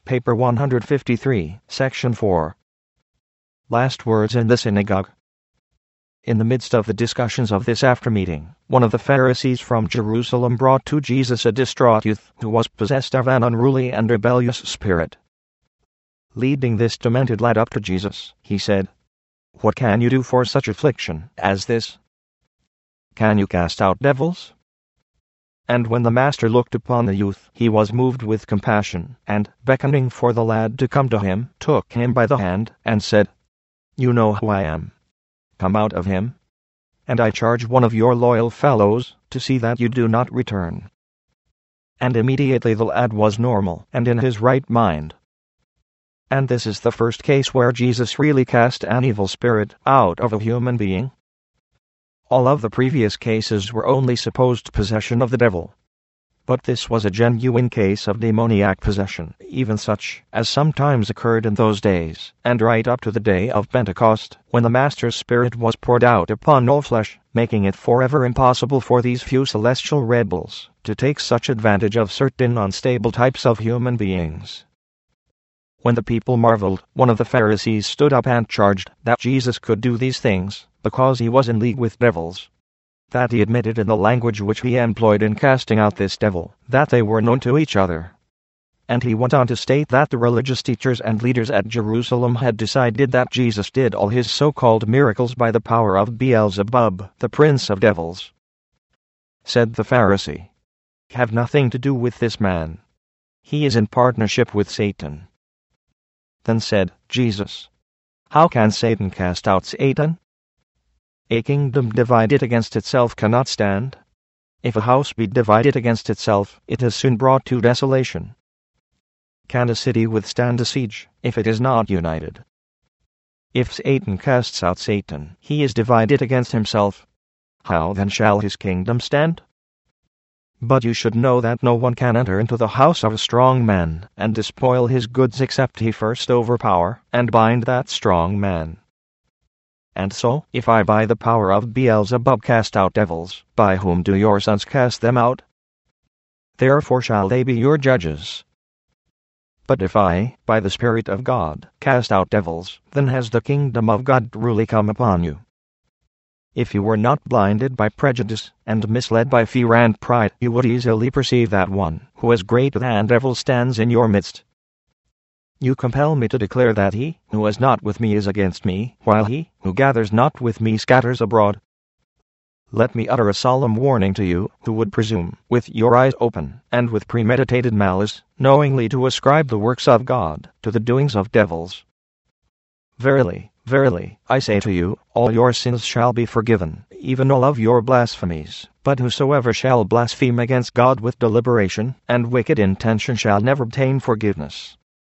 Paper 153, Section 4. Last words in the synagogue. In the midst of the discussions of this after-meeting, one of the Pharisees from Jerusalem brought to Jesus a distraught youth who was possessed of an unruly and rebellious spirit. Leading this demented lad up to Jesus, he said, "What can you do for such affliction as this? Can you cast out devils?" And when the master looked upon the youth, he was moved with compassion, and, beckoning for the lad to come to him, took him by the hand, and said, "You know who I am. Come out of him. And I charge one of your loyal fellows to see that you do not return." And immediately the lad was normal and in his right mind. And this is the first case where Jesus really cast an evil spirit out of a human being. All of the previous cases were only supposed possession of the devil. But this was a genuine case of demoniac possession, even such as sometimes occurred in those days, and right up to the day of Pentecost, when the Master's Spirit was poured out upon all flesh, making it forever impossible for these few celestial rebels to take such advantage of certain unstable types of human beings. When the people marveled, one of the Pharisees stood up and charged that Jesus could do these things because he was in league with devils. That he admitted in the language which he employed in casting out this devil, that they were known to each other. And he went on to state that the religious teachers and leaders at Jerusalem had decided that Jesus did all his so-called miracles by the power of Beelzebub, the prince of devils. Said the Pharisee, "Have nothing to do with this man. He is in partnership with Satan." Then said Jesus, "How can Satan cast out Satan? A kingdom divided against itself cannot stand. If a house be divided against itself, it is soon brought to desolation. Can a city withstand a siege, if it is not united? If Satan casts out Satan, he is divided against himself. How then shall his kingdom stand? But you should know that no one can enter into the house of a strong man and despoil his goods except he first overpower and bind that strong man. And so, if I by the power of Beelzebub cast out devils, by whom do your sons cast them out? Therefore shall they be your judges. But if I, by the Spirit of God, cast out devils, then has the kingdom of God truly come upon you. If you were not blinded by prejudice and misled by fear and pride, you would easily perceive that one who is greater than devil stands in your midst. You compel me to declare that he who is not with me is against me, while he who gathers not with me scatters abroad. Let me utter a solemn warning to you who would presume, with your eyes open, and with premeditated malice, knowingly to ascribe the works of God to the doings of devils. Verily, verily, I say to you, all your sins shall be forgiven, even all of your blasphemies, but whosoever shall blaspheme against God with deliberation and wicked intention shall never obtain forgiveness.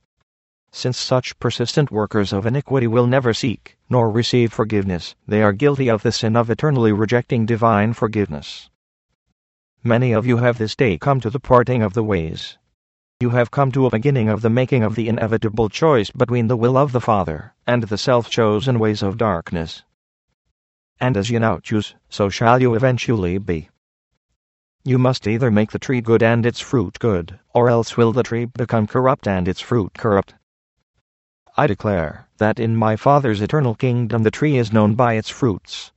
Since such persistent workers of iniquity will never seek, nor receive forgiveness, they are guilty of the sin of eternally rejecting divine forgiveness. Many of you have this day come to the parting of the ways. You have come to a beginning of the making of the inevitable choice between the will of the Father and the self-chosen ways of darkness. And as you now choose, so shall you eventually be. You must either make the tree good and its fruit good, or else will the tree become corrupt and its fruit corrupt. I declare that in my Father's eternal kingdom the tree is known by its fruits.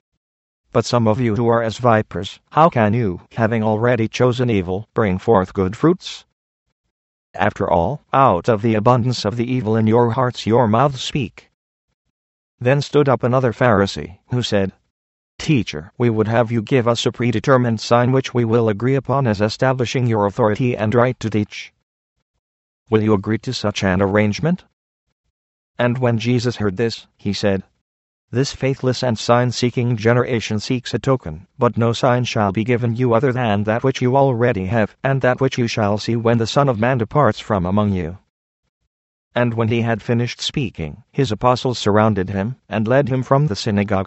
But some of you who are as vipers, how can you, having already chosen evil, bring forth good fruits? After all, out of the abundance of the evil in your hearts your mouths speak. Then stood up another Pharisee, who said, "Teacher, we would have you give us a predetermined sign which we will agree upon as establishing your authority and right to teach. Will you agree to such an arrangement?" And when Jesus heard this, he said, "This faithless and sign-seeking generation seeks a token, but no sign shall be given you other than that which you already have, and that which you shall see when the Son of Man departs from among you." And when he had finished speaking, his apostles surrounded him, and led him from the synagogue.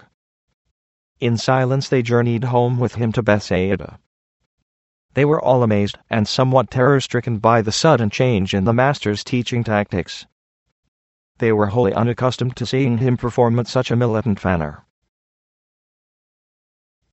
In silence they journeyed home with him to Bethsaida. They were all amazed, and somewhat terror-stricken by the sudden change in the Master's teaching tactics. They were wholly unaccustomed to seeing him perform in such a militant manner.